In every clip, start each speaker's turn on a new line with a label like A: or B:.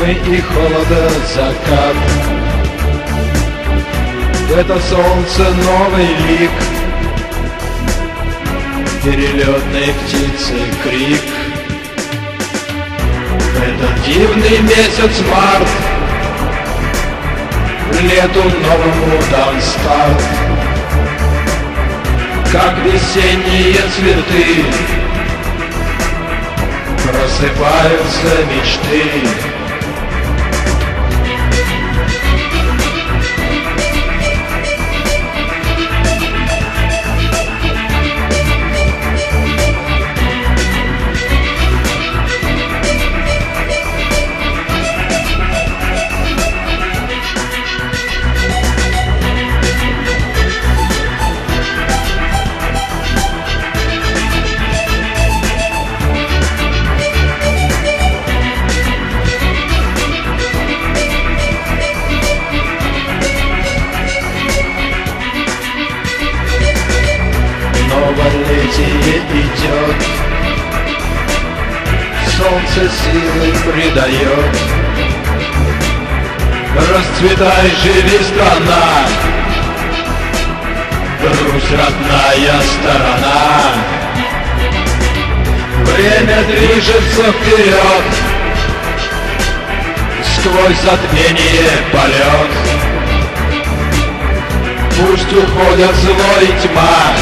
A: тьмы и холода закат. Это солнце новый лик, перелетной птицы крик. Этот дивный месяц март лету новому дан старт. Как весенние цветы просыпаются мечты. Новолетие идет, солнце силы придает. Расцветай, живи, страна, Русь, родная сторона. Время движется вперед, сквозь затмение полет. Пусть уходят зло и тьма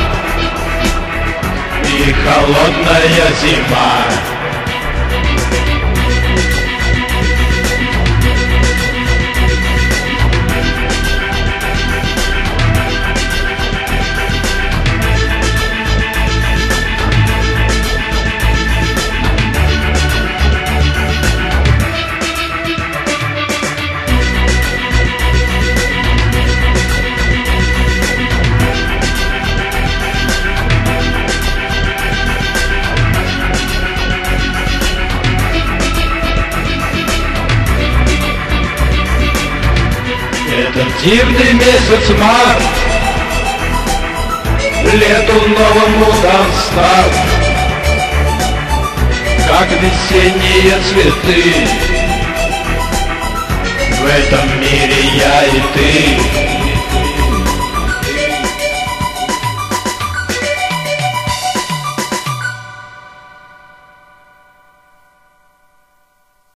A: и холодная зима. Этот дивный месяц март лету новому дан старт. Как весенние цветы в этом мире я и ты.